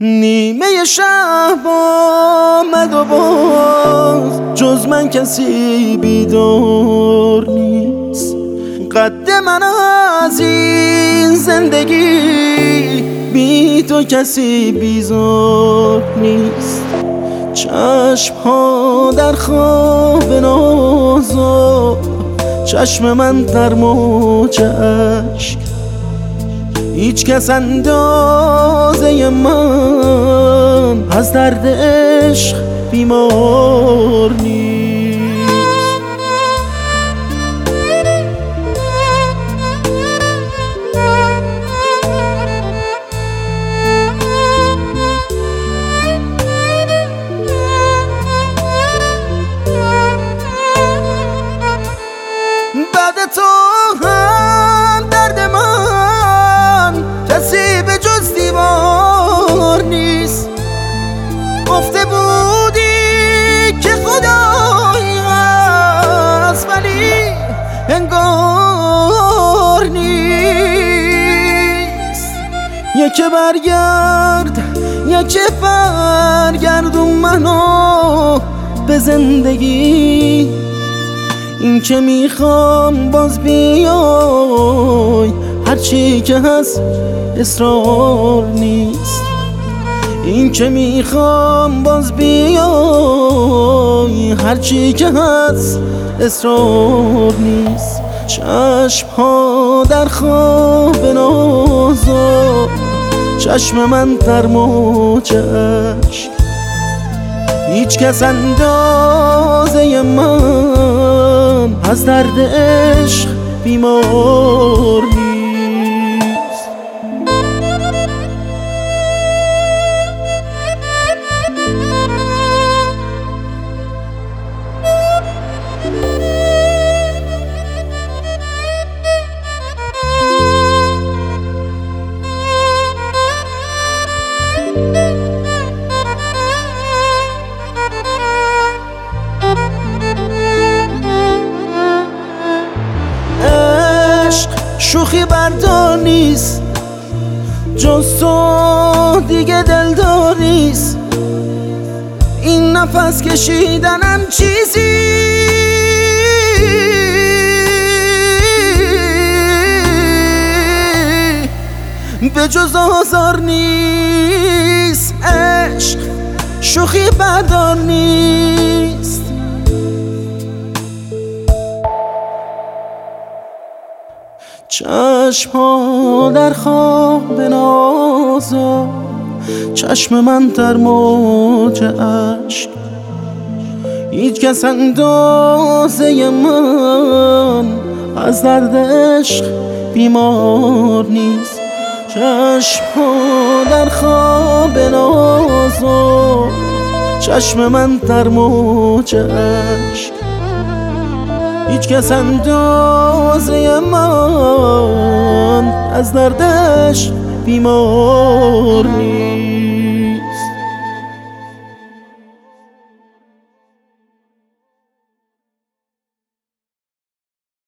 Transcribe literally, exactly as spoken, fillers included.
نیمه شب آمد و باز جز من کسی بیدار نیست. قد من از این زندگی بی تو کسی بیزار نیست. چشم ها در خواب نازا، چشم من در موج عشق. هیچ کس اندازه من از درد عشق بیمار نیست. بعد تو هم درد من کسی به جز دیوار نیست. گفته بودی که خدایی هست ولی انگار نیست. یکی برگرد یکی برگردون منو به زندگی. این که میخوام باز بیای، هرچی که هست اصرار نیست. این که میخوام باز بیای، هرچی که هست اصرار نیست. چشم ها در خواب نازا، چشم من در موج عشق. هیچ کس اندازه من از درد عشق بیمار نیست. شوخی بردار نیست، جز تو دیگه دلدار نیست. این نفس کشیدنم چیزی به جز آزار نیست. عشق شوخی بردار نیست. چشم ها در خواب نازا، چشم من در موج عشق. هیچ کس اندازه من از درد عشق بیمار نیست. چشم ها در خواب نازا، چشم من در موج عشق. هیچ کس اندازه من از دردش بیمار نیست.